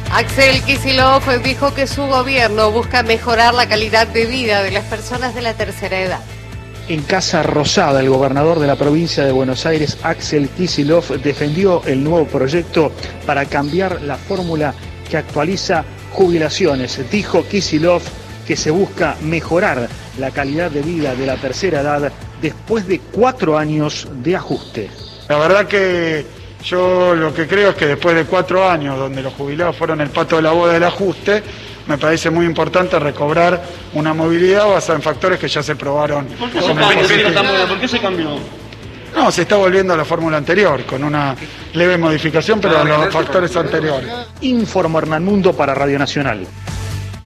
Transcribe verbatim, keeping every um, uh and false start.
Axel Kicillof dijo que su gobierno busca mejorar la calidad de vida de las personas de la tercera edad. En Casa Rosada, el gobernador de la provincia de Buenos Aires, Axel Kicillof, defendió el nuevo proyecto para cambiar la fórmula que actualiza jubilaciones. Dijo Kicillof que se busca mejorar la calidad de vida de la tercera edad después de cuatro años de ajuste. La verdad que yo lo que creo es que después de cuatro años donde los jubilados fueron el pato de la boda del ajuste, me parece muy importante recobrar una movilidad basada en factores que ya se probaron. ¿Por qué se cambió? ¿Por qué se cambió? No, se está volviendo a la fórmula anterior, con una leve modificación, pero a los factores anteriores. Informa Hernán Mundo para Radio Nacional.